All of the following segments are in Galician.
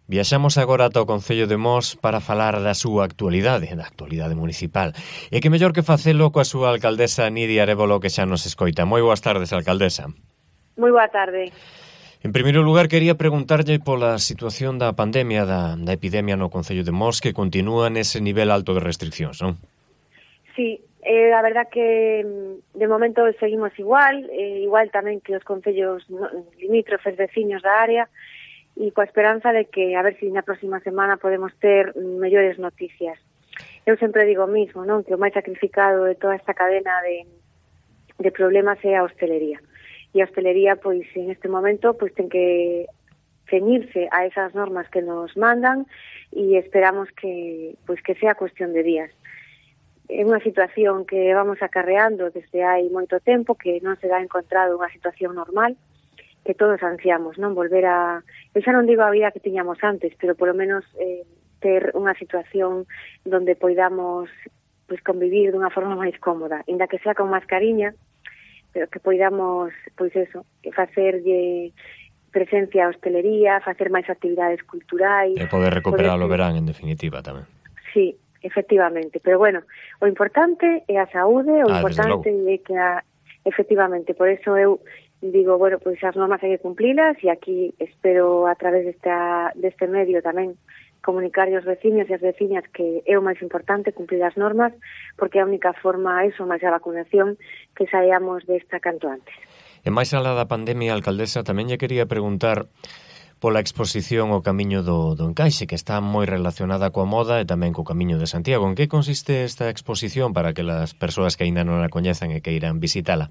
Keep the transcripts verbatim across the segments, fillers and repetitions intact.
Viaxamos agora ata o Concello de Mos para falar da súa actualidade, da actualidade municipal. E que mellor que facelo coa súa alcaldesa Nidia Arévolo, que xa nos escoita. Moi boas tardes, alcaldesa. Moi boa tarde. En primeiro lugar, quería preguntarlle pola situación da pandemia, da, da epidemia no Concello de Mos, que continúa nese nivel alto de restriccións, non? Sí, eh, a verdad que de momento seguimos igual, eh, igual tamén que os concellos limítrofes veciños da área, e coa esperanza de que a ver se si na próxima semana podemos ter mellores noticias. Eu sempre digo o mismo, non? Que o máis sacrificado de toda esta cadena de, de problemas é a hostelería. E a hostelería, pois, en este momento, pois ten que ceñirse a esas normas que nos mandan e esperamos que, pois, que sea cuestión de días. É unha situación que vamos acarreando desde hai moito tempo, que non se dá encontrado unha situación normal, que todos ansiamos, non? Volver a... Eu xa non digo a vida que tiñamos antes, pero polo menos eh, ter unha situación donde poidamos pues, convivir dunha forma máis cómoda, inda que sea con mascariña, pero que poidamos, pois eso, facerlle presencia a hostelería, facer máis actividades culturais... E poder recuperar o verán, en definitiva, tamén. Sí, efectivamente, pero bueno, o importante é a saúde, o ah, importante é que a... Efectivamente, por eso eu digo, bueno, pois as normas hai que cumplilas e aquí espero a través desta, deste medio tamén comunicar aos veciños e as veciñas que é o máis importante cumplir as normas, porque é a única forma, eso, máis a vacunación, que saíamos desta canto antes. E máis alá da pandemia, alcaldesa, tamén lle quería preguntar pola exposición O Camiño do, do Encaixe, que está moi relacionada coa moda e tamén co Camiño de Santiago. En que consiste esta exposición para que as persoas que aínda non a coñezan e que irán visitala?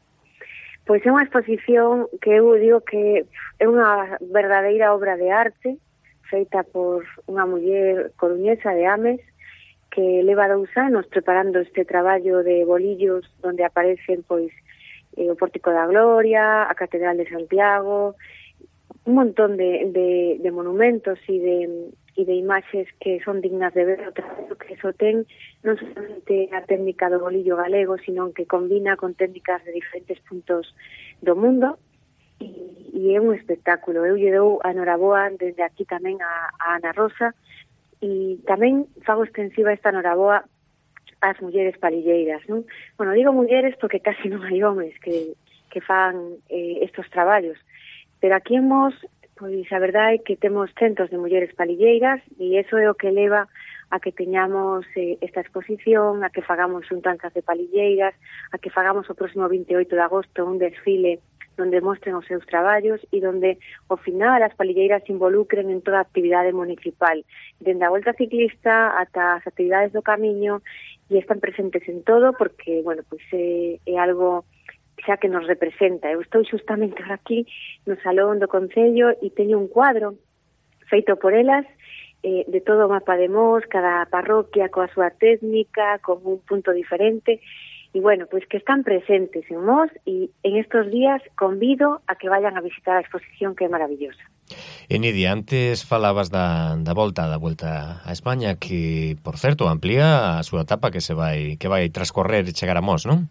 Pois é unha exposición que eu digo que é unha verdadeira obra de arte feita por unha muller coruñesa de Ames que leva dous anos preparando este traballo de bolillos onde aparecen pois eh, o Pórtico da Gloria, a Catedral de Santiago, un montón de, de, de monumentos e de, e de imaxes que son dignas de ver. O traballo que iso ten non solamente a técnica do bolillo galego, sino que combina con técnicas de diferentes puntos do mundo e, e é un espectáculo. Eu lle dou a noraboa desde aquí tamén a, a Ana Rosa e tamén fago extensiva esta noraboa ás mulleres palilleiras, non? Bueno, digo mulleres porque casi non hai homes que, que fan eh, estos traballos, pero aquí en Mos, pois a verdade é que temos centos de mulleres palilleiras e iso é o que leva a que teñamos eh, esta exposición, a que fagamos xuntanzas de palilleiras, a que fagamos o próximo vinte e oito de agosto un desfile onde mostren os seus traballos e onde, ao final, as palilleiras se involucren en toda a actividade municipal, dende a volta ciclista ata as actividades do camiño, e están presentes en todo porque, bueno, pois é, é algo xa que nos representa. Eu estou xustamente aquí no Salón do Concello e teño un cuadro feito por elas eh, de todo o mapa de Mos, cada parroquia coa súa técnica, con un punto diferente, e bueno, pois que están presentes en Mos e en estos días convido a que vayan a visitar a exposición que é maravillosa. E Nidia, antes falabas da, da volta da volta a España, que, por certo, amplía a súa etapa que se vai que vai transcorrer e chegar a Mos, non?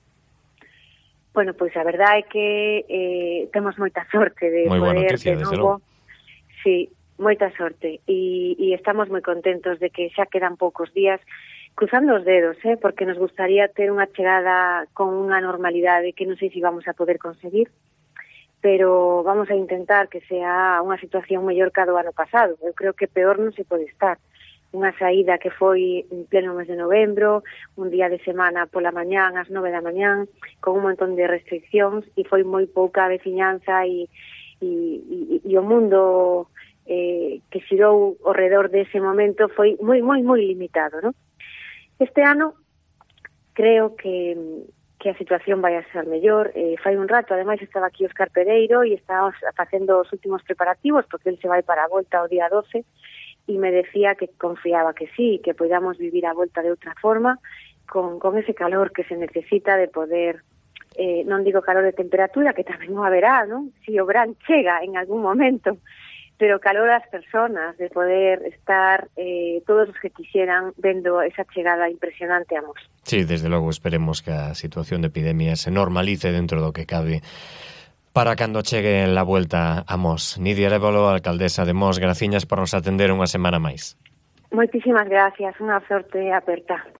Bueno, pois a verdade é que eh, temos moita sorte de moi poder noticia, de novo. Sí, moita sorte e, e estamos moi contentos de que xa quedan poucos días, cruzando os dedos, eh, porque nos gustaría ter unha chegada con unha normalidade que non sei se vamos a poder conseguir, pero vamos a intentar que sea unha situación mellor que a do ano pasado. Eu creo que peor non se pode estar. Unha saída que foi en pleno mes de novembro, un día de semana pola mañán, ás nove da mañán, con un montón de restriccións, e foi moi pouca veciñanza e, e, e, e o mundo eh, que xirou ao redor dese momento foi moi, moi, moi limitado, non? Este ano creo que, que a situación vai a ser mellor. Eh, fai un rato, ademais, estaba aquí Óscar Pereiro e estábamos facendo os últimos preparativos, porque ele se vai para a volta o día doce, e me decía que confiaba que sí, que podamos vivir a volta de outra forma, con, con ese calor que se necesita de poder, eh, non digo calor de temperatura, que tamén o haberá, non? Si o verán chega en algún momento, pero calor das personas, de poder estar eh, todos os que quixeran vendo esa chegada impresionante a Mos. Sí, desde logo esperemos que a situación de epidemia se normalice dentro do que cabe para cando chegue la vuelta a Mos. Nidia Arévalo, alcaldesa de Mos, graciñas por nos atender unha semana máis. Moitísimas gracias, unha sorte aperta.